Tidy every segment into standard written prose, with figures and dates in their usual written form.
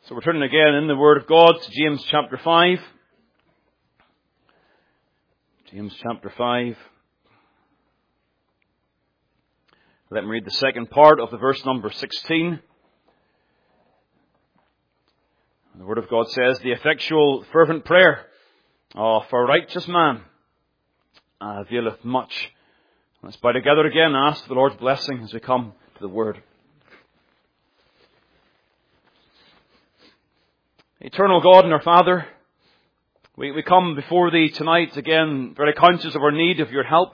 So we're turning again in the Word of God to James chapter 5. James chapter 5. Let me read the second part of the verse number 16. The Word of God says, "The effectual fervent prayer of a righteous man availeth much." Let's bow together again and ask the Lord's blessing as we come to the Word. Eternal God and our Father, we come before Thee tonight again, very conscious of our need of Your help.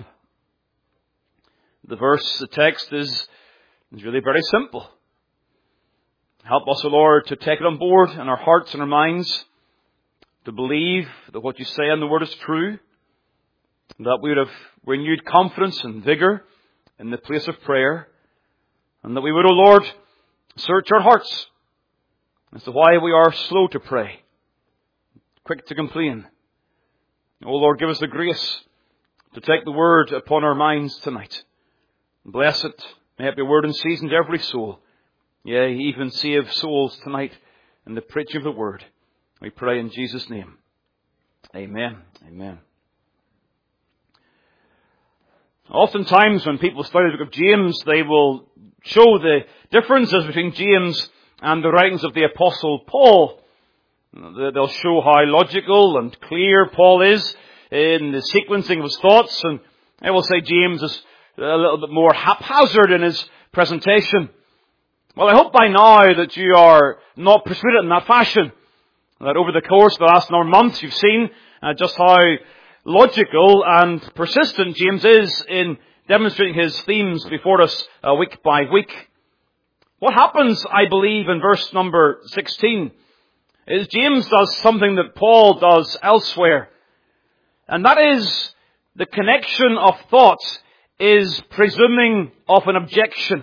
The text is really very simple. Help us, O Lord, to take it on board in our hearts and our minds, to believe that what You say in the Word is true, that we would have renewed confidence and vigour in the place of prayer, and that we would, O Lord, search our hearts as to why we are slow to pray, quick to complain. O Lord, give us the grace to take the Word upon our minds tonight. Bless it. May it be a word in season to every soul. Yea, even save souls tonight in the preaching of the Word. We pray in Jesus' name. Amen. Amen. Oftentimes when people study the book of James, they will show the differences between James and the writings of the Apostle Paul. They'll show how logical and clear Paul is in the sequencing of his thoughts, and they will say James is a little bit more haphazard in his presentation. Well, I hope by now that you are not persuaded in that fashion, that over the course of the last number of months you've seen just how logical and persistent James is in demonstrating his themes before us week by week. What happens, I believe, in verse number 16 is James does something that Paul does elsewhere. And that is the connection of thoughts is presuming of an objection.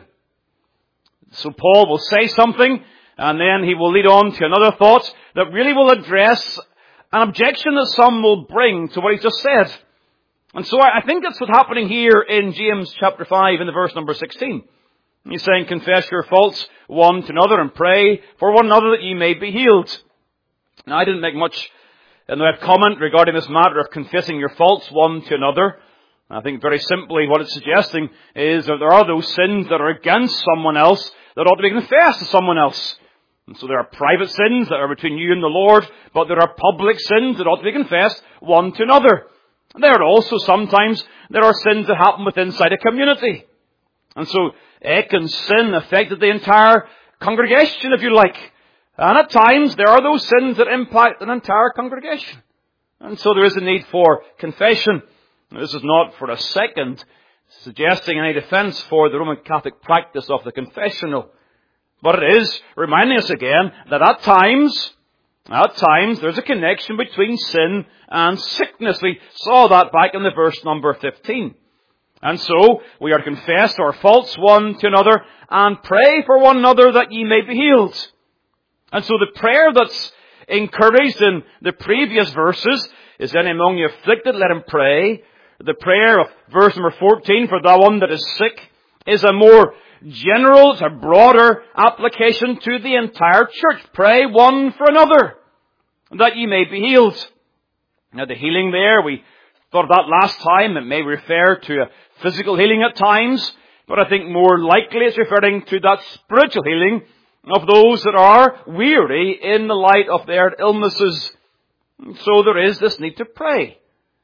So Paul will say something and then he will lead on to another thought that really will address an objection that some will bring to what he just said. And so I think that's what's happening here in James chapter 5 in the verse number 16. He's saying, "Confess your faults one to another and pray for one another that ye may be healed." Now, I didn't make much in the way of comment regarding this matter of confessing your faults one to another. I think very simply what it's suggesting is that there are those sins that are against someone else that ought to be confessed to someone else. And so there are private sins that are between you and the Lord, but there are public sins that ought to be confessed one to another. There are also sometimes there are sins that happen within inside a community. And so Achan's sin affected the entire congregation, if you like. And at times there are those sins that impact an entire congregation. And so there is a need for confession. Now, this is not for a second suggesting any defence for the Roman Catholic practice of the confessional. But it is reminding us again that at times there's a connection between sin and sickness. We saw that back in the verse number 15. And so we are to confess our faults one to another and pray for one another that ye may be healed. And so the prayer that's encouraged in the previous verses is, "Any among you afflicted, let him pray." The prayer of verse number 14, "For thou one that is sick," is a more general, it's a broader application to the entire church. Pray one for another that ye may be healed. Now the healing there, we thought of that last time. It may refer to a physical healing at times, but I think more likely it's referring to that spiritual healing of those that are weary in the light of their illnesses. So there is this need to pray.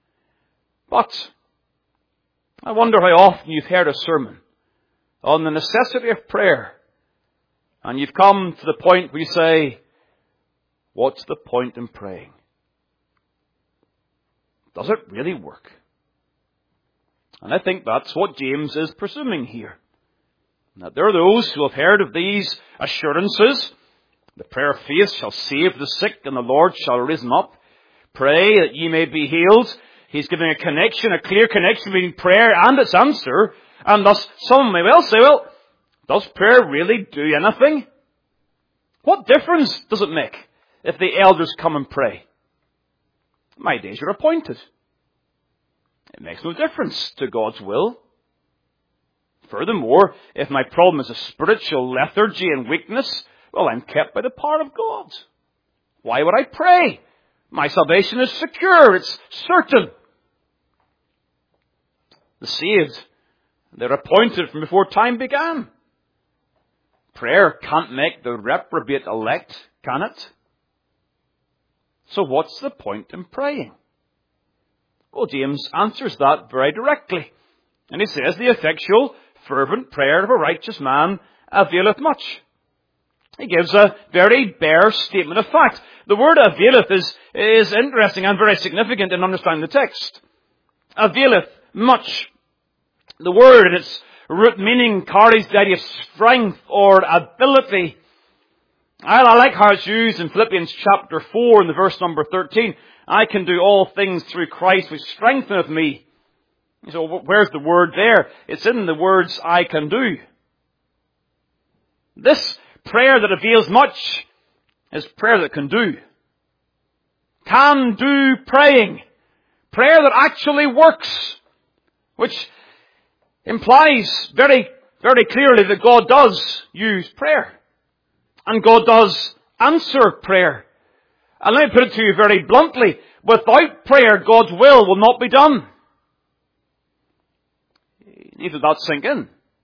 But I wonder how often you've heard a sermon on the necessity of prayer, and you've come to the point where you say, what's the point in praying? Does it really work? And I think that's what James is presuming here. That there are those who have heard of these assurances. The prayer of faith shall save the sick, and the Lord shall raise them up. Pray that ye may be healed. He's giving a connection, a clear connection between prayer and its answer. And thus some may well say, well, does prayer really do anything? What difference does it make if the elders come and pray? My days are appointed. It makes no difference to God's will. Furthermore, if my problem is a spiritual lethargy and weakness, well, I'm kept by the power of God. Why would I pray? My salvation is secure. It's certain. The saved, they're appointed from before time began. Prayer can't make the reprobate elect, can it? So what's the point in praying? Well, James answers that very directly. And he says, the effectual, fervent prayer of a righteous man availeth much. He gives a very bare statement of fact. The word availeth is interesting and very significant in understanding the text. Availeth much. The word in its root meaning carries the idea of strength or ability. I like how it's used in Philippians chapter 4 in the verse number 13. I can do all things through Christ which strengtheneth me. So where's the word there? It's in the words I can do. This prayer that avails much is prayer that can do. Can do praying. Prayer that actually works. Which implies very, very clearly that God does use prayer. And God does answer prayer. And let me put it to you very bluntly. Without prayer, God's will not be done. You need to let that sink in.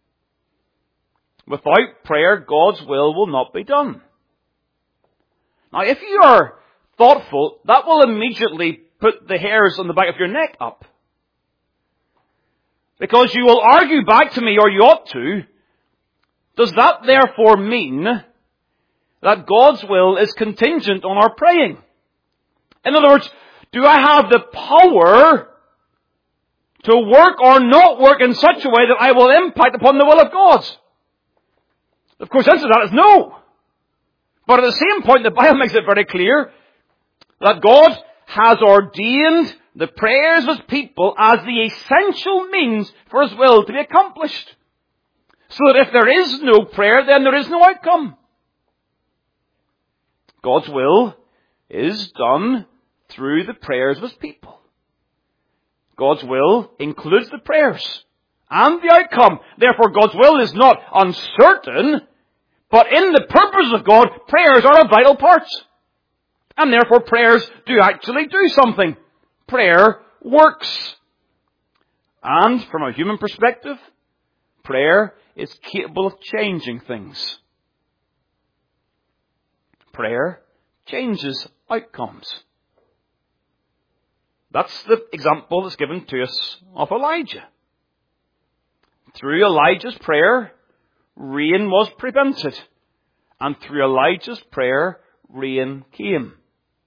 Without prayer, God's will not be done. Now, if you are thoughtful, that will immediately put the hairs on the back of your neck up. Because you will argue back to me, or you ought to, does that therefore mean that God's will is contingent on our praying? In other words, do I have the power to work or not work in such a way that I will impact upon the will of God? Of course, the answer to that is no. But at the same point, the Bible makes it very clear that God has ordained the prayers of His people as the essential means for His will to be accomplished. So that if there is no prayer, then there is no outcome. God's will is done through the prayers of His people. God's will includes the prayers and the outcome. Therefore, God's will is not uncertain, but in the purposes of God, prayers are a vital part. And therefore, prayers do actually do something. Prayer works. And from a human perspective, prayer is capable of changing things. Prayer changes outcomes. That's the example that's given to us of Elijah. Through Elijah's prayer, rain was prevented. And through Elijah's prayer, rain came.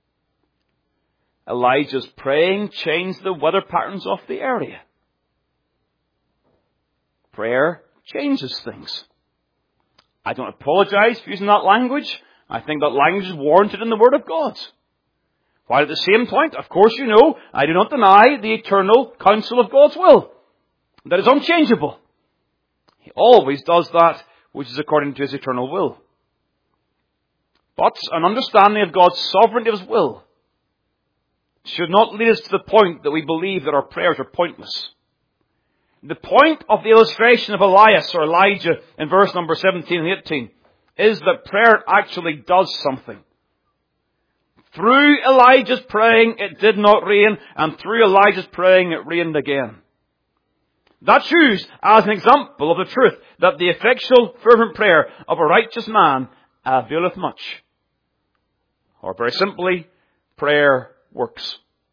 Elijah's praying changed the weather patterns of the area. Prayer changes things. I don't apologize for using that language. I think that language is warranted in the Word of God. While at the same point, of course you know, I do not deny the eternal counsel of God's will. That is unchangeable. He always does that which is according to His eternal will. But an understanding of God's sovereignty of His will should not lead us to the point that we believe that our prayers are pointless. The point of the illustration of Elias or Elijah in verse number 17 and 18 is that prayer actually does something. Through Elijah's praying, it did not rain, and through Elijah's praying, it rained again. That's used as an example of the truth that the effectual, fervent prayer of a righteous man availeth much. Or very simply, prayer works.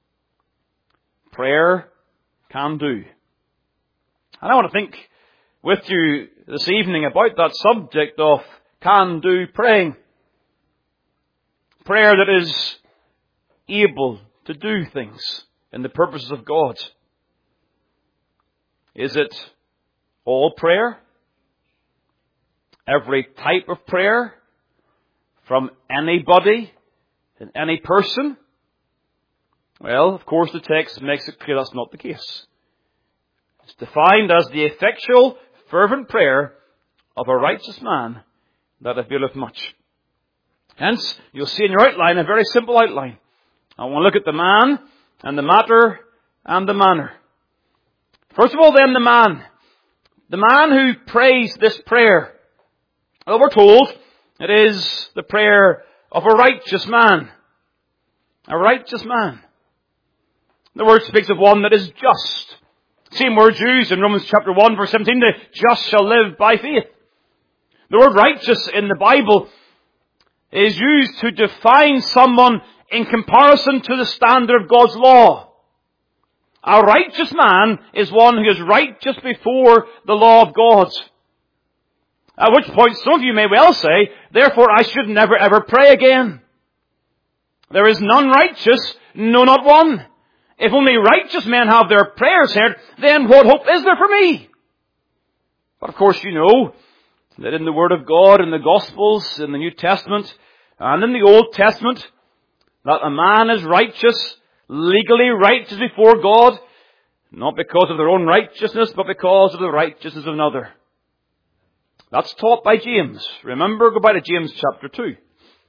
Prayer can do. And I want to think with you this evening about that subject of can-do praying. Prayer that is able to do things in the purposes of God. Is it all prayer? Every type of prayer? From anybody? And any person? Well, of course the text makes it clear that's not the case. It's defined as the effectual, fervent prayer of a righteous man that availeth much. Hence, you'll see in your outline a very simple outline. I want to look at the man and the matter and the manner. First of all then, the man. The man who prays this prayer. Well, we're told It is the prayer of a righteous man. A righteous man. The word speaks of one that is just. Same words used in Romans chapter 1 verse 17, the just shall live by faith. The word righteous in the Bible is used to define someone in comparison to the standard of God's law. A righteous man is one who is righteous before the law of God. At which point some of you may well say, therefore I should never ever pray again. There is none righteous, no not one. If only righteous men have their prayers heard, then what hope is there for me? But of course you know that in the Word of God, in the Gospels, in the New Testament, and in the Old Testament, that a man is righteous, legally righteous before God, not because of their own righteousness, but because of the righteousness of another. That's taught by James. Remember, go back to James chapter 2.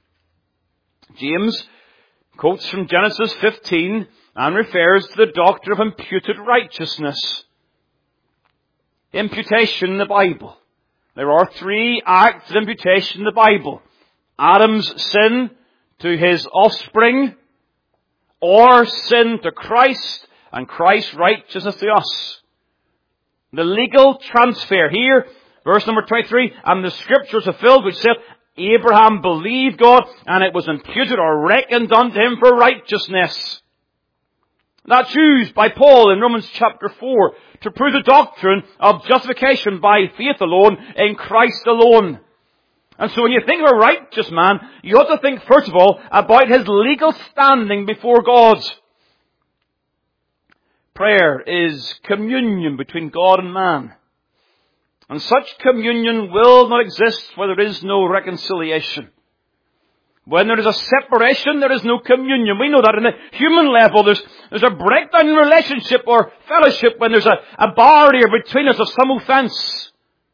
James quotes from Genesis 15 and refers to the doctrine of imputed righteousness. Imputation in the Bible. There are 3 acts of imputation in the Bible. Adam's sin to his offspring, or sin to Christ, and Christ's righteousness to us. The legal transfer here, verse number 23, and the scriptures fulfilled which said, Abraham believed God, and it was imputed or reckoned unto him for righteousness. That's used by Paul in Romans chapter 4 to prove the doctrine of justification by faith alone, in Christ alone. And so when you think of a righteous man, you ought to think first of all about his legal standing before God. Prayer is communion between God and man. And such communion will not exist where there is no reconciliation. When there is a separation, there is no communion. We know that on the human level, there's a breakdown in relationship or fellowship when there's a barrier between us of some offense.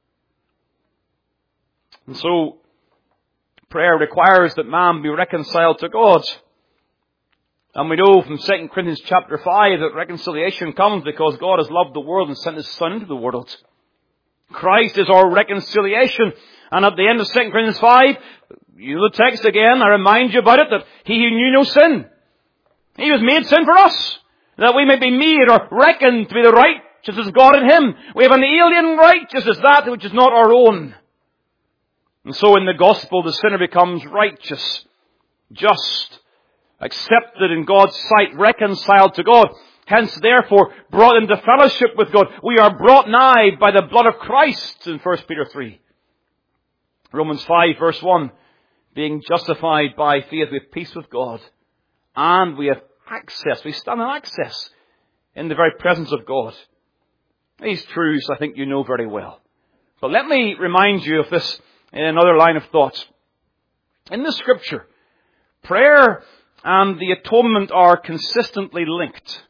And so, prayer requires that man be reconciled to God. And we know from 2 Corinthians chapter 5 that reconciliation comes because God has loved the world and sent His Son into the world. Christ is our reconciliation. And at the end of 2 Corinthians 5, you know the text again, I remind you about it, that He who knew no sin, He was made sin for us, that we may be made or reckoned to be the righteousness of God in Him. We have an alien righteousness, that which is not our own. And so in the gospel, the sinner becomes righteous, just, accepted in God's sight, reconciled to God. Hence, therefore, brought into fellowship with God. We are brought nigh by the blood of Christ in 1 Peter 3. Romans 5 verse 1. Being justified by faith, we have peace with God. And we have access. We stand in access in the very presence of God. These truths I think you know very well. But let me remind you of this in another line of thought. In the Scripture, prayer and the atonement are consistently linked.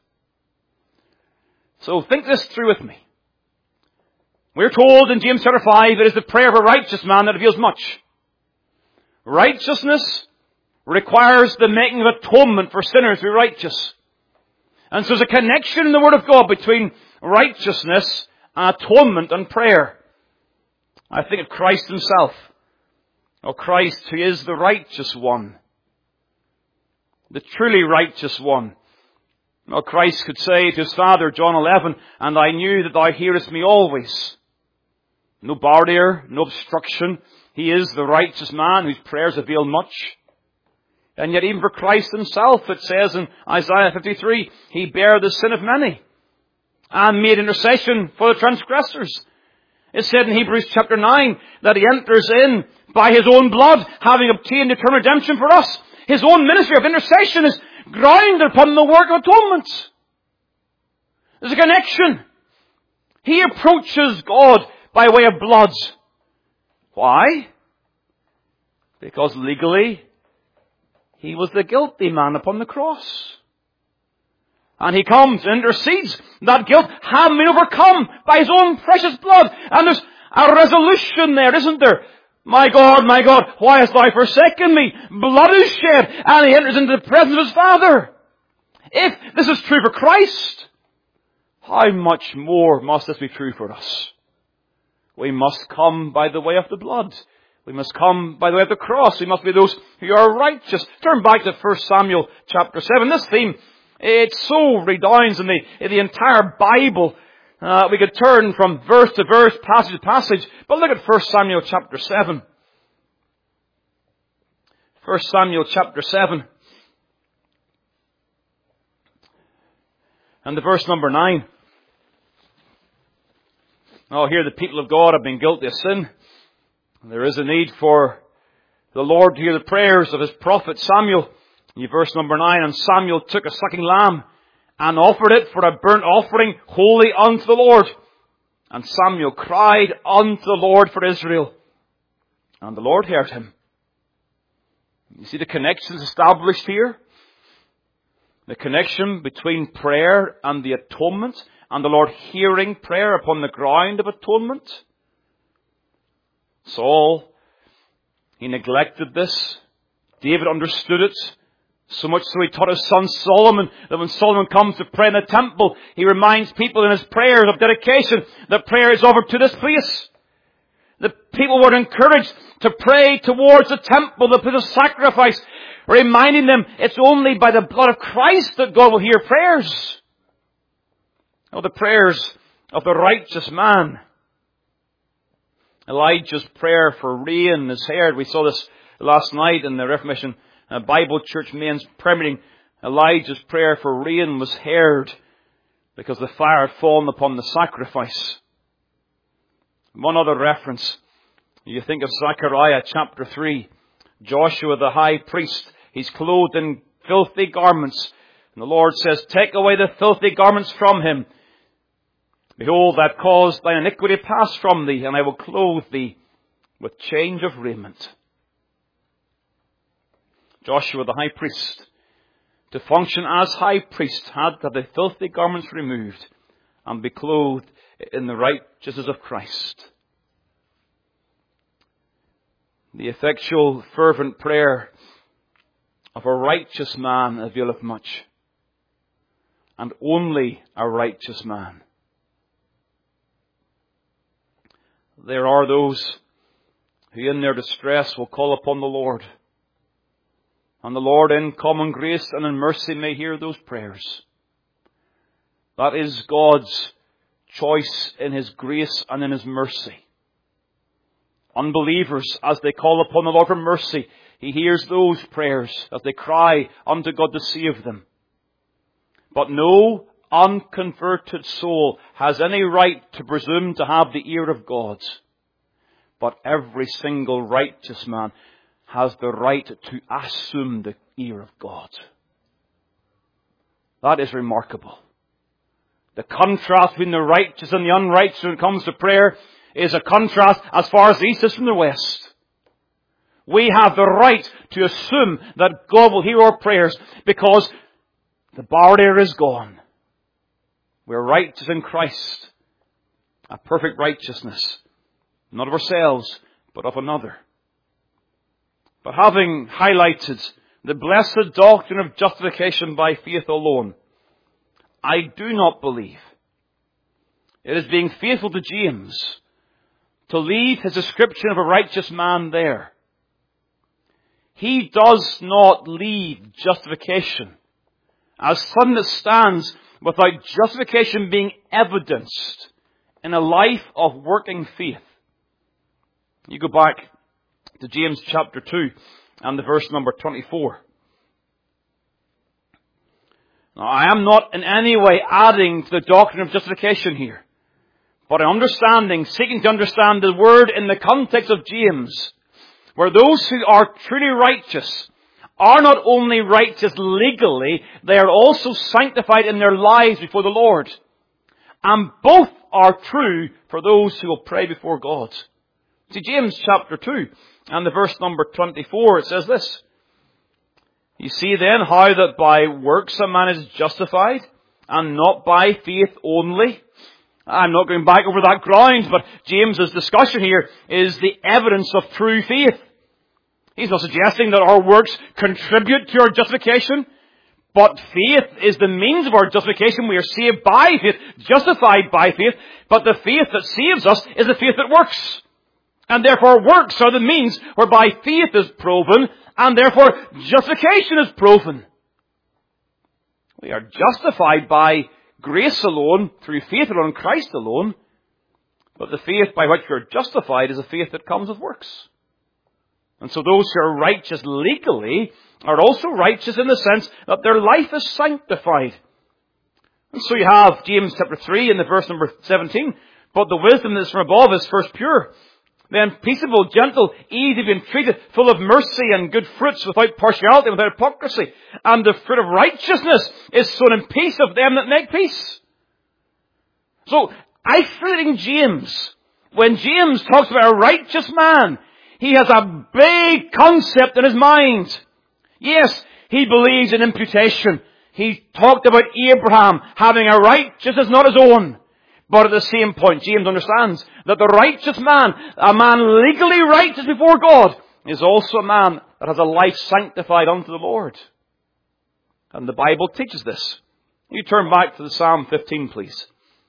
So think this through with me. We're told in James chapter 5, it is the prayer of a righteous man that avails much. Righteousness requires the making of atonement for sinners to be righteous. And so there's a connection in the Word of God between righteousness, atonement, and prayer. I think of Christ Himself. Or Christ who is the righteous one. The truly righteous one. Well, Christ could say to His Father, John 11, and I knew that Thou hearest me always. No barrier, no obstruction. He is the righteous man whose prayers avail much. And yet even for Christ Himself, it says in Isaiah 53, He bare the sin of many and made intercession for the transgressors. It said in Hebrews chapter 9 that He enters in by His own blood, having obtained eternal redemption for us. His own ministry of intercession is grounded upon the work of atonement. There's a connection. He approaches God by way of blood. Why? Because legally, He was the guilty man upon the cross. And He comes and intercedes. That guilt having been overcome by His own precious blood. And there's a resolution there, isn't there? My God, why hast Thou forsaken me? Blood is shed, and He enters into the presence of His Father. If this is true for Christ, how much more must this be true for us? We must come by the way of the blood. We must come by the way of the cross. We must be those who are righteous. Turn back to 1 Samuel chapter 7. This theme, it so redounds in the entire Bible. We could turn from verse to verse, passage to passage. But look at 1 Samuel chapter 7. 1 Samuel chapter 7. And the verse number 9. Oh, here the people of God have been guilty of sin. There is a need for the Lord to hear the prayers of His prophet Samuel. In verse number 9, and Samuel took a sucking lamb and offered it for a burnt offering holy unto the Lord. And Samuel cried unto the Lord for Israel. And the Lord heard him. You see the connections established here? The connection between prayer and the atonement, and the Lord hearing prayer upon the ground of atonement. Saul, he neglected this. David understood it. So much so he taught his son Solomon that when Solomon comes to pray in the temple, he reminds people in his prayers of dedication that prayer is offered to this place. The people were encouraged to pray towards the temple, the place of sacrifice, reminding them it's only by the blood of Christ that God will hear prayers. Oh, the prayers of the righteous man. Elijah's prayer for rain is heard. We saw this last night in the Reformation Bible Church men's prayer meeting. Elijah's prayer for rain was heard because the fire had fallen upon the sacrifice. One other reference. You think of Zechariah chapter 3. Joshua the high priest. He's clothed in filthy garments. And the Lord says, take away the filthy garments from him. Behold, I've caused thine iniquity to pass from thee, and I will clothe thee with change of raiment. Joshua the high priest, to function as high priest, had to have the filthy garments removed and be clothed in the righteousness of Christ. The effectual, fervent prayer of a righteous man availeth much, and only a righteous man. There are those who in their distress will call upon the Lord. And the Lord in common grace and in mercy may hear those prayers. That is God's choice in His grace and in His mercy. Unbelievers, as they call upon the Lord for mercy, He hears those prayers as they cry unto God to save them. But no unconverted soul has any right to presume to have the ear of God. But every single righteous man has the right to assume the ear of God. That is remarkable. The contrast between the righteous and the unrighteous when it comes to prayer is a contrast as far as the east is from the west. We have the right to assume that God will hear our prayers because the barrier is gone. We're righteous in Christ. A perfect righteousness. Not of ourselves, but of another. But having highlighted the blessed doctrine of justification by faith alone, I do not believe it is being faithful to James to leave his description of a righteous man there. He does not leave justification as something that stands without justification being evidenced in a life of working faith. You go back to James chapter 2 and the verse number 24. Now, I am not in any way adding to the doctrine of justification here, but seeking to understand the word in the context of James, where those who are truly righteous are not only righteous legally, they are also sanctified in their lives before the Lord. And both are true for those who will pray before God. See, James chapter 2 and the verse number 24, it says this. You see then how that by works a man is justified, and not by faith only. I'm not going back over that ground, but James's discussion here is the evidence of true faith. He's not suggesting that our works contribute to our justification, but faith is the means of our justification. We are saved by faith, justified by faith, but the faith that saves us is the faith that works. And therefore works are the means whereby faith is proven, and therefore justification is proven. We are justified by grace alone, through faith alone, Christ alone. But the faith by which we are justified is a faith that comes with works. And so those who are righteous legally are also righteous in the sense that their life is sanctified. And so you have James chapter 3 in the verse number 17. But the wisdom that is from above is first pure, then peaceable, gentle, easy to be entreated, full of mercy and good fruits, without partiality, without hypocrisy. And the fruit of righteousness is sown in peace of them that make peace. So, isolating James, when James talks about a righteous man, he has a big concept in his mind. Yes, he believes in imputation. He talked about Abraham having a righteousness not his own. But at the same point, James understands that the righteous man, a man legally righteous before God, is also a man that has a life sanctified unto the Lord. And the Bible teaches this. You turn back to the Psalm 15, please.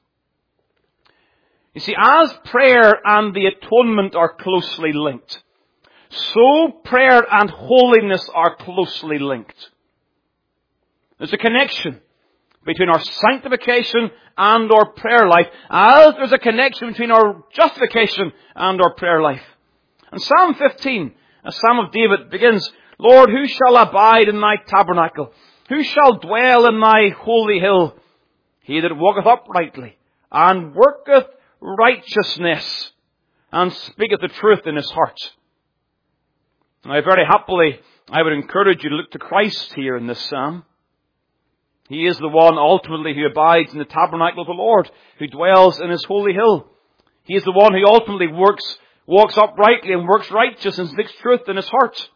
You see, as prayer and the atonement are closely linked, so prayer and holiness are closely linked. There's a connection between our sanctification and our prayer life, as there's a connection between our justification and our prayer life. And Psalm 15, a Psalm of David, begins, Lord, who shall abide in thy tabernacle? Who shall dwell in thy holy hill? He that walketh uprightly, and worketh righteousness, and speaketh the truth in his heart. Now, very happily, I would encourage you to look to Christ here in this psalm. He is the one ultimately who abides in the tabernacle of the Lord, who dwells in his holy hill. He is the one who ultimately walks uprightly and works righteous and speaks truth in his heart.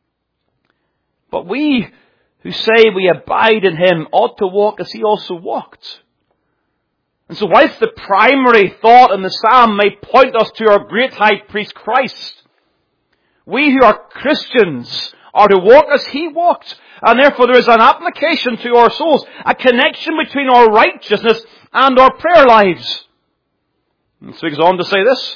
But we who say we abide in him ought to walk as he also walked. And so whilst the primary thought in the psalm may point us to our great high priest Christ, we who are Christians are to walk as he walked. And therefore there is an application to our souls, a connection between our righteousness and our prayer lives. And so he goes on to say this,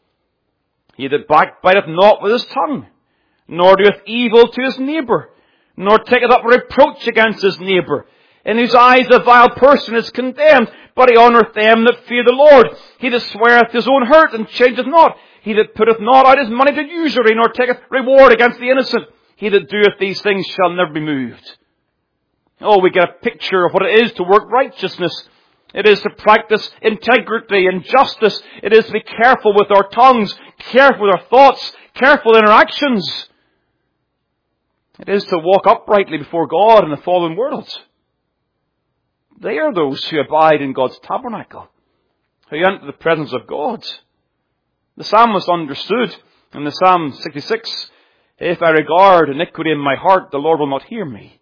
he that backbiteth not with his tongue, nor doeth evil to his neighbour, nor taketh up reproach against his neighbour, in whose eyes the vile person is condemned, but he honoureth them that fear the Lord. He that sweareth his own hurt and changeth not, he that putteth not out his money to usury, nor taketh reward against the innocent. He that doeth these things shall never be moved. Oh, we get a picture of what it is to work righteousness. It is to practice integrity and justice. It is to be careful with our tongues, careful with our thoughts, careful with interactions. It is to walk uprightly before God in the fallen world. They are those who abide in God's tabernacle, who enter the presence of God. The psalmist understood in the Psalm 66, if I regard iniquity in my heart, the Lord will not hear me.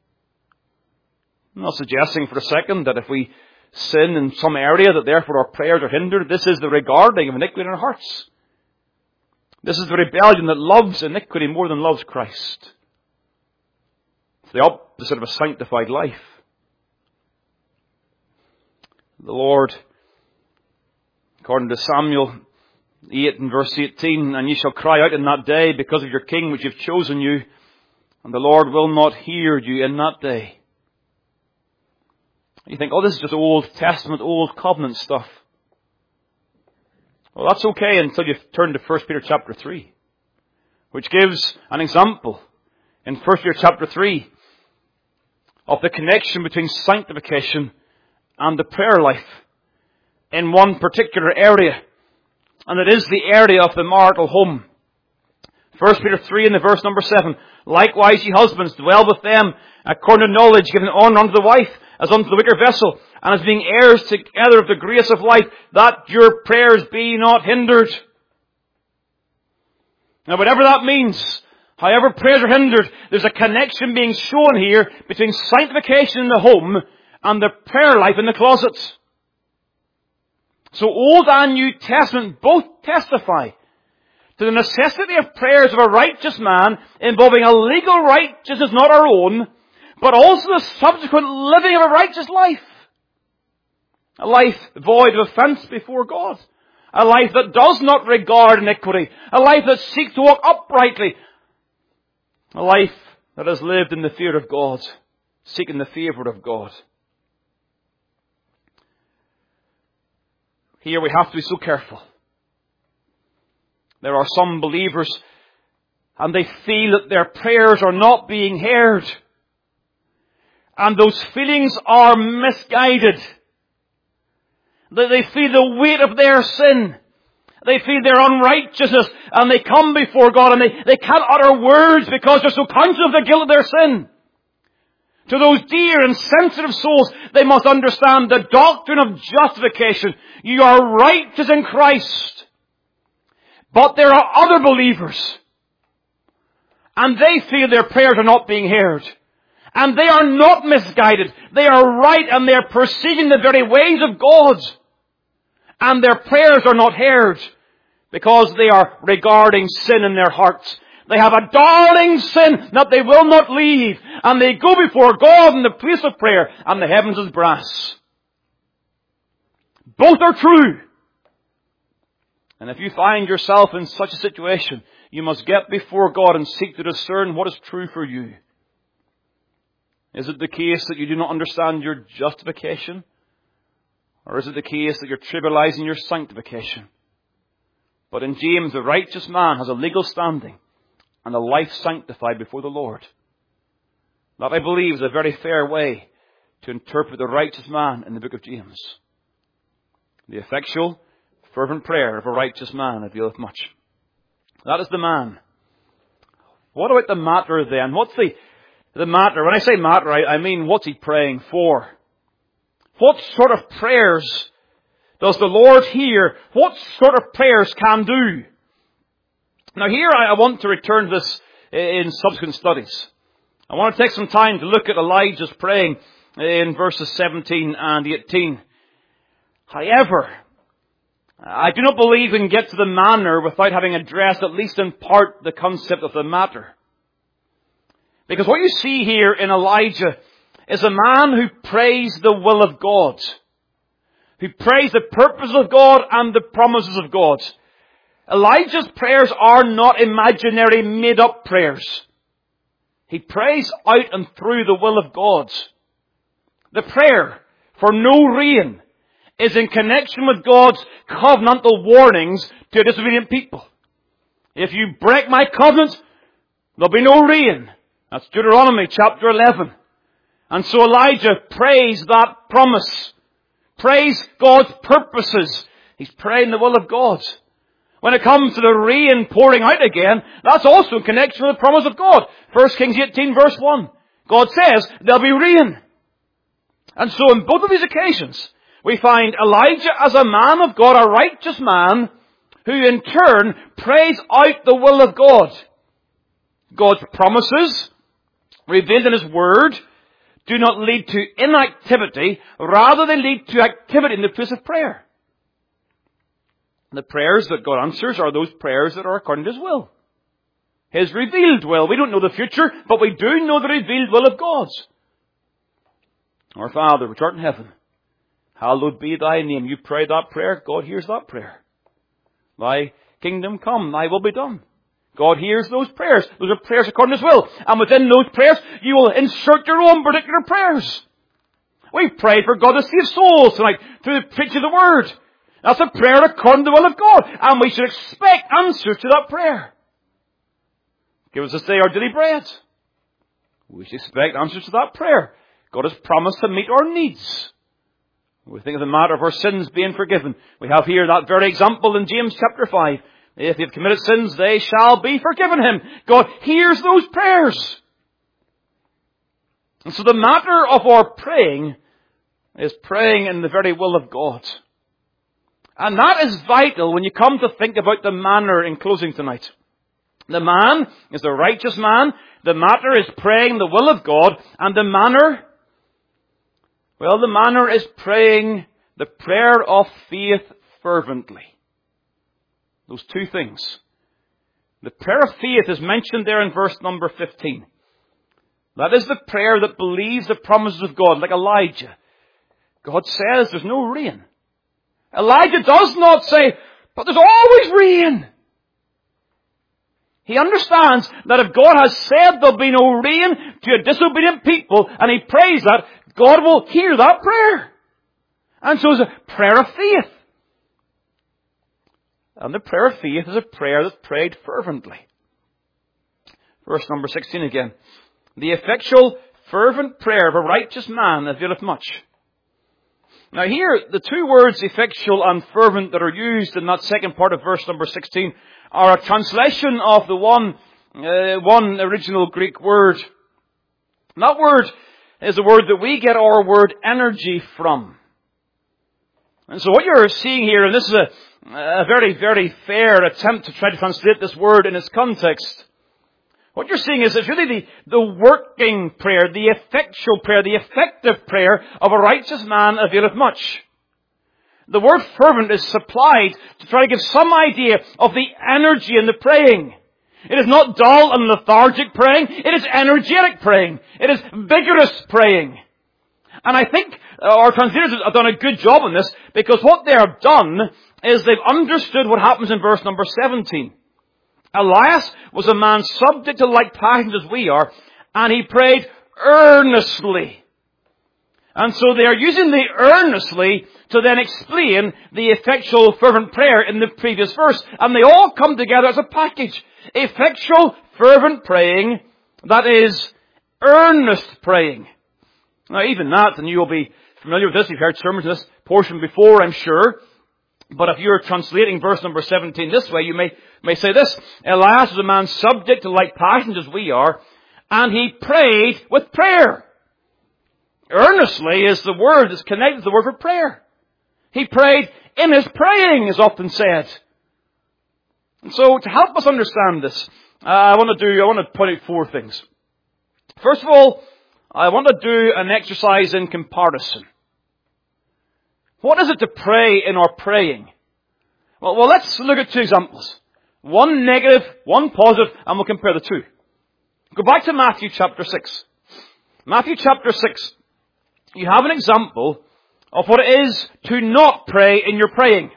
I'm not suggesting for a second that if we sin in some area that therefore our prayers are hindered. This is the regarding of iniquity in our hearts. This is the rebellion that loves iniquity more than loves Christ. It's the opposite of a sanctified life. The Lord, according to Samuel 8 and verse 18, and ye shall cry out in that day because of your king which you've chosen you, and the Lord will not hear you in that day. You think, oh, this is just Old Testament, Old Covenant stuff. Well, that's okay until you turn to 1 Peter chapter 3, which gives an example in 1 Peter chapter 3 of the connection between sanctification and the prayer life in one particular area. And it is the area of the marital home. 1 Peter 3 in the verse number 7. Likewise, ye husbands, dwell with them according to knowledge, giving honour unto the wife as unto the weaker vessel, and as being heirs together of the grace of life, that your prayers be not hindered. Now, whatever that means, however prayers are hindered, there's a connection being shown here between sanctification in the home and the prayer life in the closet. So Old and New Testament both testify to the necessity of prayers of a righteous man involving a legal righteousness not our own, but also the subsequent living of a righteous life. A life void of offence before God. A life that does not regard iniquity. A life that seeks to walk uprightly. A life that has lived in the fear of God, seeking the favour of God. Here we have to be so careful. There are some believers, and they feel that their prayers are not being heard. And those feelings are misguided. They feel the weight of their sin. They feel their unrighteousness, and they come before God, and they can't utter words because they're so conscious of the guilt of their sin. To those dear and sensitive souls, they must understand the doctrine of justification. You are righteous in Christ. But there are other believers, and they feel their prayers are not being heard. And they are not misguided. They are right, and they are proceeding the very ways of God. And their prayers are not heard because they are regarding sin in their hearts. They have a darling sin that they will not leave. And they go before God in the place of prayer, and the heavens is brass. Both are true. And if you find yourself in such a situation, you must get before God and seek to discern what is true for you. Is it the case that you do not understand your justification? Or is it the case that you're trivializing your sanctification? But in James, the righteous man has a legal standing and a life sanctified before the Lord. That, I believe, is a very fair way to interpret the righteous man in the book of James. The effectual, fervent prayer of a righteous man availeth much. That is the man. What about the matter then? What's the matter? When I say matter, I mean what's he praying for? What sort of prayers does the Lord hear? What sort of prayers can do? Now here I want to return to this in subsequent studies. I want to take some time to look at Elijah's praying in verses 17 and 18. However, I do not believe we can get to the manner without having addressed at least in part the concept of the matter. Because what you see here in Elijah is a man who prays the will of God, who prays the purposes of God and the promises of God. Elijah's prayers are not imaginary, made-up prayers. He prays out and through the will of God. The prayer for no rain is in connection with God's covenantal warnings to disobedient people. If you break my covenant, there'll be no rain. That's Deuteronomy chapter 11. And so Elijah prays that promise. Prays God's purposes. He's praying the will of God. When it comes to the rain pouring out again, that's also in connection with the promise of God. 1 Kings 18 verse 1. God says there'll be rain. And so in both of these occasions, we find Elijah as a man of God, a righteous man, who in turn prays out the will of God. God's promises, revealed in His Word, do not lead to inactivity, rather they lead to activity in the place of prayer. The prayers that God answers are those prayers that are according to His will. His revealed will. We don't know the future, but we do know the revealed will of God. Our Father, which art in heaven, hallowed be thy name. You pray that prayer, God hears that prayer. Thy kingdom come, thy will be done. God hears those prayers. Those are prayers according to His will. And within those prayers, you will insert your own particular prayers. We've prayed for God to save souls tonight through the preaching of the Word. That's a prayer according to the will of God. And we should expect answers to that prayer. Give us this day our daily bread. We should expect answers to that prayer. God has promised to meet our needs. We think of the matter of our sins being forgiven. We have here that very example in James chapter 5. If they have committed sins, they shall be forgiven him. God hears those prayers. And so the matter of our praying is praying in the very will of God. And that is vital when you come to think about the manner in closing tonight. The man is the righteous man. The matter is praying the will of God. And the manner, well, the manner is praying the prayer of faith fervently. Those two things. The prayer of faith is mentioned there in verse number 15. That is the prayer that believes the promises of God, like Elijah. God says there's no rain. Elijah does not say, But there's always rain. He understands that if God has said there'll be no rain to a disobedient people, and he prays that, God will hear that prayer. And so it's a prayer of faith. And the prayer of faith is a prayer that's prayed fervently. Verse number 16 again. The effectual, fervent prayer of a righteous man availeth much. Now here, the two words effectual and fervent that are used in that second part of verse number 16 are a translation of the one original Greek word. And that word is a word that we get our word energy from. And so what you're seeing here, and this is a very, very fair attempt to try to translate this word in its context. What you're seeing is it's really the working prayer, the effectual prayer, the effective prayer of a righteous man availeth much. The word fervent is supplied to try to give some idea of the energy in the praying. It is not dull and lethargic praying. It is energetic praying. It is vigorous praying. And I think our translators have done a good job on this, because what they have done is they've understood what happens in verse number 17. Elias was a man subject to like passions as we are, and he prayed earnestly. And so they are using the earnestly to then explain the effectual fervent prayer in the previous verse. And they all come together as a package. Effectual fervent praying, that is earnest praying. Now even that, and you'll be familiar with this, you've heard sermons in this portion before, I'm sure. But if you're translating verse number 17 this way, you may say this. Elias was a man subject to like passions as we are, and he prayed with prayer. Earnestly is the word that's connected to the word for prayer. He prayed in his praying, is often said. And so to help us understand this, I want to point out four things. First of all, I want to do an exercise in comparison. What is it to pray in our praying? Well, let's look at two examples. One negative, one positive, and we'll compare the two. Go back to Matthew chapter 6. Matthew chapter 6. You have an example of what it is to not pray in your praying.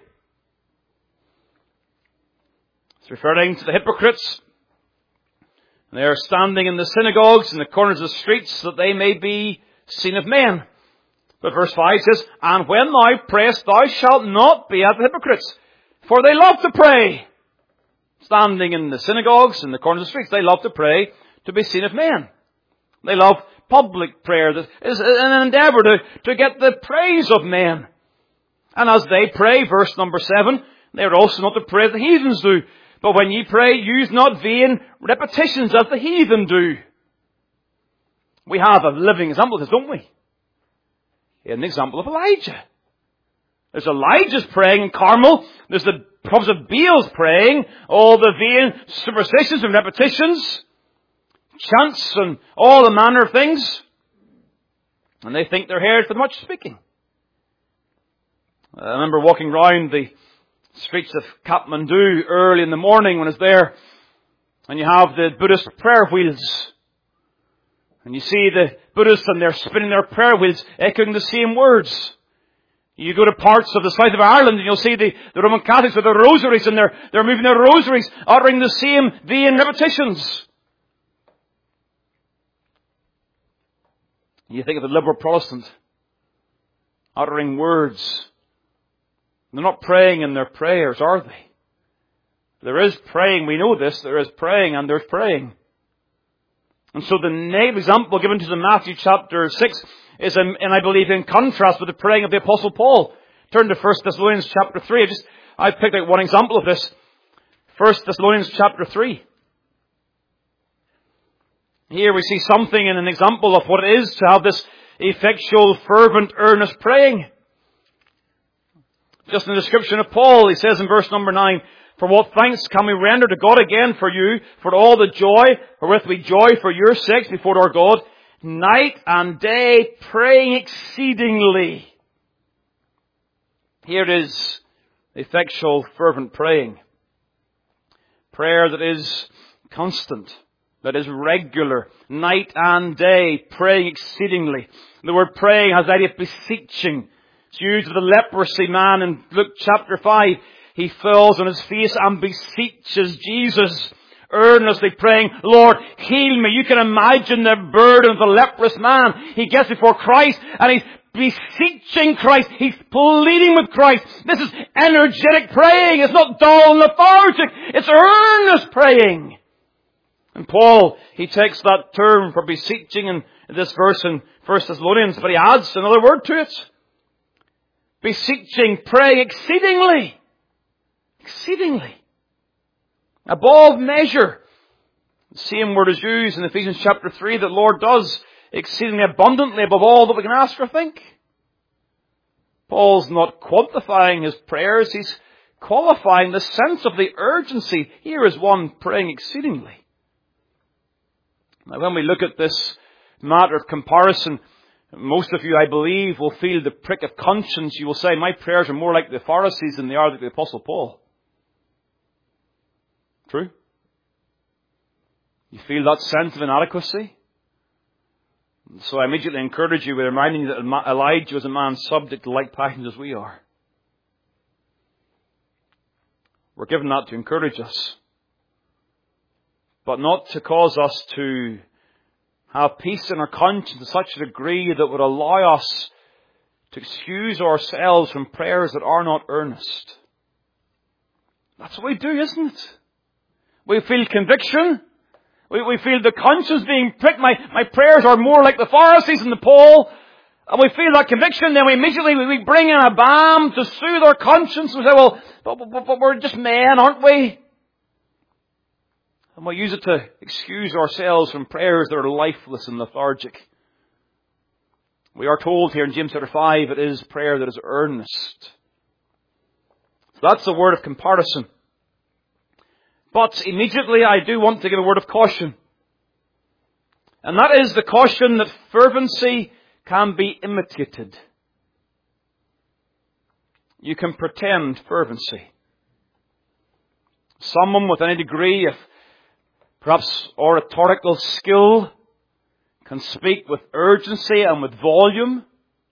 It's referring to the hypocrites. They are standing in the synagogues and the corners of the streets that they may be seen of men. But verse 5 says, and when thou prayest, thou shalt not be as the hypocrites, for they love to pray. Standing in the synagogues and the corners of the streets, they love to pray to be seen of men. They love public prayer. That is an endeavour to get the praise of men. And as they pray, verse number 7, they are also not to pray as the heathens do. But when ye pray, use not vain repetitions as the heathen do. We have a living example of this, don't we? In the example of Elijah. There's Elijah's praying in Carmel. There's the prophets of Baal's praying. All the vain superstitions and repetitions. Chants and all the manner of things. And they think they're heard for much speaking. I remember walking round the streets of Kathmandu early in the morning when I was there. And you have the Buddhist prayer wheels. And you see the Buddhists and they're spinning their prayer wheels, echoing the same words. You go to parts of the south of Ireland and you'll see the Roman Catholics with their rosaries, and they're moving their rosaries, uttering the same vain repetitions. You think of the liberal Protestant, uttering words. They're not praying in their prayers, are they? There is praying, we know this, there is praying and there's praying. And so the negative example given to us in Matthew chapter 6 is, and I believe, in contrast with the praying of the Apostle Paul. Turn to 1 Thessalonians chapter 3. I picked out one example of this. 1 Thessalonians chapter 3. Here we see something in an example of what it is to have this effectual, fervent, earnest praying. Just in the description of Paul, he says in verse number 9, for what thanks can we render to God again for you, for all the joy wherewith we joy for your sakes before our God, night and day praying exceedingly. Here it is, effectual, fervent praying. Prayer that is constant, that is regular, night and day, praying exceedingly. The word praying has the idea of beseeching. It's used of the leprosy man in Luke chapter 5. he falls on his face and beseeches Jesus, earnestly praying, Lord, heal me. You can imagine the burden of the leprous man. He gets before Christ and he's beseeching Christ. He's pleading with Christ. This is energetic praying. It's not dull and lethargic. It's earnest praying. And Paul, he takes that term for beseeching in this verse in 1 Thessalonians, but he adds another word to it. Beseeching, praying exceedingly. Exceedingly. Above measure. The same word is used in Ephesians chapter 3 that the Lord does exceedingly abundantly above all that we can ask or think. Paul's not quantifying his prayers, he's qualifying the sense of the urgency. Here is one praying exceedingly. Now when we look at this matter of comparison, most of you, I believe, will feel the prick of conscience. You will say, my prayers are more like the Pharisees than they are like the Apostle Paul. True? You feel that sense of inadequacy? So I immediately encourage you with reminding you that Elijah was a man subject to like passions as we are. We're given that to encourage us, but not to cause us to have peace in our conscience to such a degree that would allow us to excuse ourselves from prayers that are not earnest. That's what we do, isn't it? We feel conviction. We feel the conscience being pricked. My prayers are more like the Pharisees and the Paul. And we feel that conviction, then we immediately bring in a balm to soothe our conscience. We say, well, but we're just men, aren't we? And we use it to excuse ourselves from prayers that are lifeless and lethargic. We are told here in James chapter 5, it is prayer that is earnest. So that's the word of comparison. But immediately I do want to give a word of caution. And that is the caution that fervency can be imitated. You can pretend fervency. Someone with any degree of perhaps oratorical skill can speak with urgency and with volume.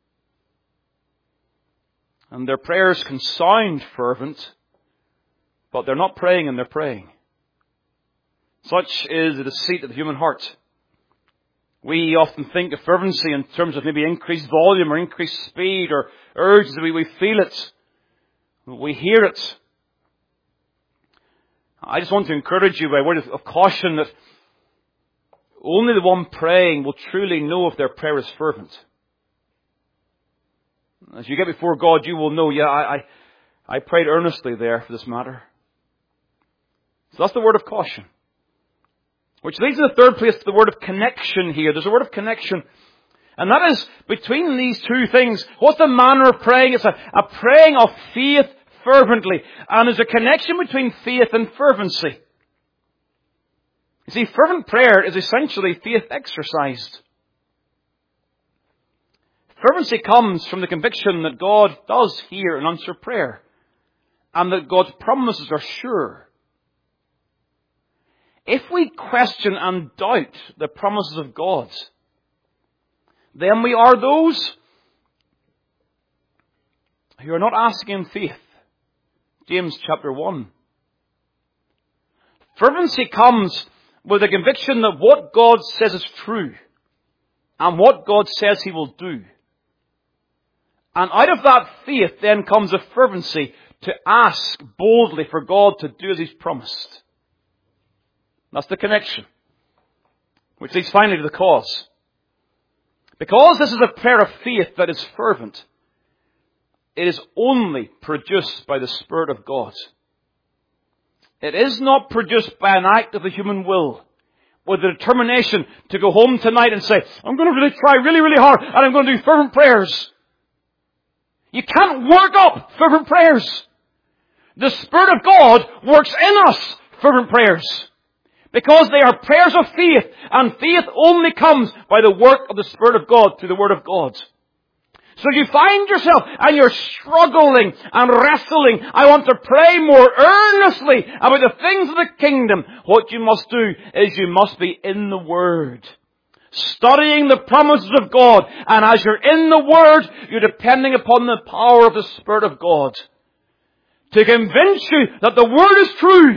And their prayers can sound fervent, but they're not praying and they're praying. Such is the deceit of the human heart. We often think of fervency in terms of maybe increased volume or increased speed or urgency. We feel it. We hear it. I just want to encourage you by a word of caution that only the one praying will truly know if their prayer is fervent. As you get before God, you will know, I prayed earnestly there for this matter. So that's the word of caution. Which leads in the third place to the word of connection here. There's a word of connection. And that is between these two things. What's the manner of praying? It's a praying of faith fervently. And there's a connection between faith and fervency. You see, fervent prayer is essentially faith exercised. Fervency comes from the conviction that God does hear and answer prayer. And that God's promises are sure. If we question and doubt the promises of God, then we are those who are not asking in faith. James chapter 1. Fervency comes with the conviction that what God says is true and what God says He will do. And out of that faith then comes a fervency to ask boldly for God to do as He's promised. That's the connection. Which leads finally to the cause. Because this is a prayer of faith that is fervent, it is only produced by the Spirit of God. It is not produced by an act of the human will, with the determination to go home tonight and say, I'm going to really try really, really hard, and I'm going to do fervent prayers. You can't work up fervent prayers. The Spirit of God works in us fervent prayers. Because they are prayers of faith, and faith only comes by the work of the Spirit of God through the Word of God. So if you find yourself and you're struggling and wrestling, I want to pray more earnestly about the things of the kingdom. What you must do is you must be in the Word, studying the promises of God. And as you're in the Word, you're depending upon the power of the Spirit of God to convince you that the Word is true.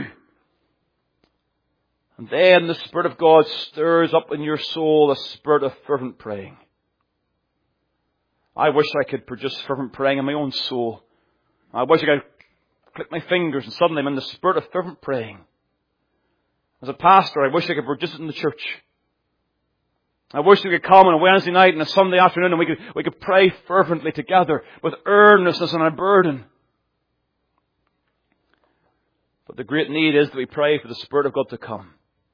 And then the Spirit of God stirs up in your soul a spirit of fervent praying. I wish I could produce fervent praying in my own soul. I wish I could click my fingers and suddenly I'm in the spirit of fervent praying. As a pastor, I wish I could produce it in the church. I wish we could come on a Wednesday night and a Sunday afternoon and we could pray fervently together with earnestness and a burden. But the great need is that we pray for the Spirit of God to come.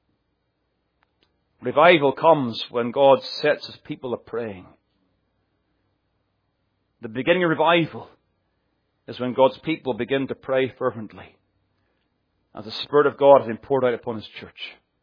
Revival comes when God sets His people a praying. The beginning of revival is when God's people begin to pray fervently as the Spirit of God has been poured out upon His church.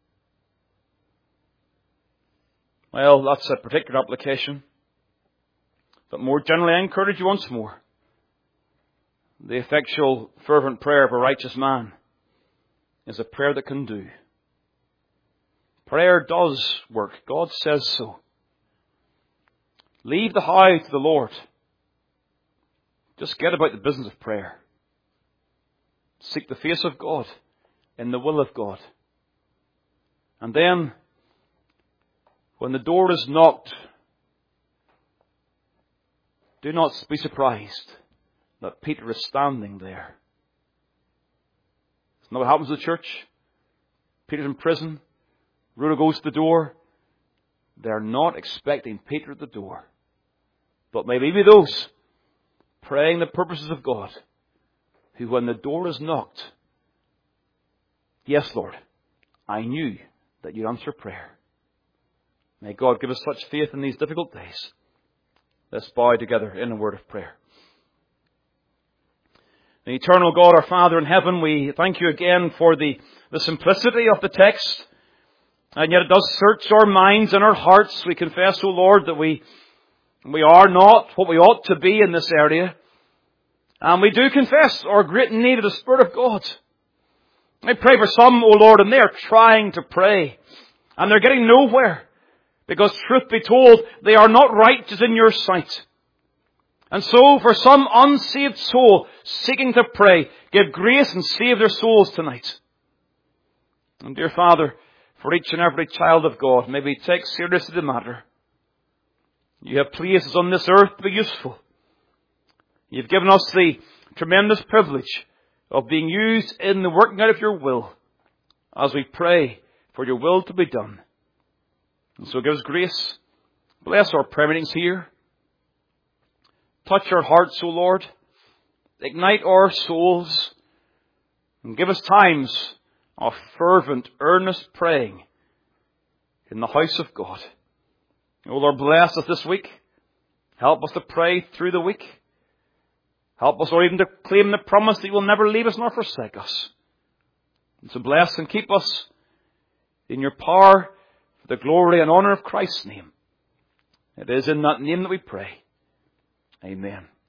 Well, that's a particular application. But more generally, I encourage you once more. The effectual, fervent prayer of a righteous man is a prayer that can do. Prayer does work. God says so. Leave the how to the Lord. Just get about the business of prayer. Seek the face of God in the will of God. And then, when the door is knocked, do not be surprised that Peter is standing there. Isn't that what happens to the church? Peter's in prison. Rhoda goes to the door. They're not expecting Peter at the door. But maybe those praying the purposes of God, who when the door is knocked, yes, Lord, I knew that you'd answer prayer. May God give us such faith in these difficult days. Let's bow together in a word of prayer. The eternal God, our Father in heaven, we thank you again for the simplicity of the text. And yet it does search our minds and our hearts. We confess, O Lord, that we are not what we ought to be in this area. And we do confess our great need of the Spirit of God. I pray for some, O Lord, and they are trying to pray. And they're getting nowhere. Because truth be told, they are not righteous in your sight. And so, for some unsaved soul seeking to pray, give grace and save their souls tonight. And dear Father, for each and every child of God, may we take seriously the matter. You have placed us on this earth to be useful. You've given us the tremendous privilege of being used in the working out of your will as we pray for your will to be done. And so give us grace. Bless our prayer meetings here. Touch our hearts, O Lord. Ignite our souls. And give us times of fervent, earnest praying in the house of God. O Lord, bless us this week. Help us to pray through the week. Help us, or even to claim the promise that you will never leave us nor forsake us. And so bless and keep us in your power for the glory and honor of Christ's name. It is in that name that we pray. Amen.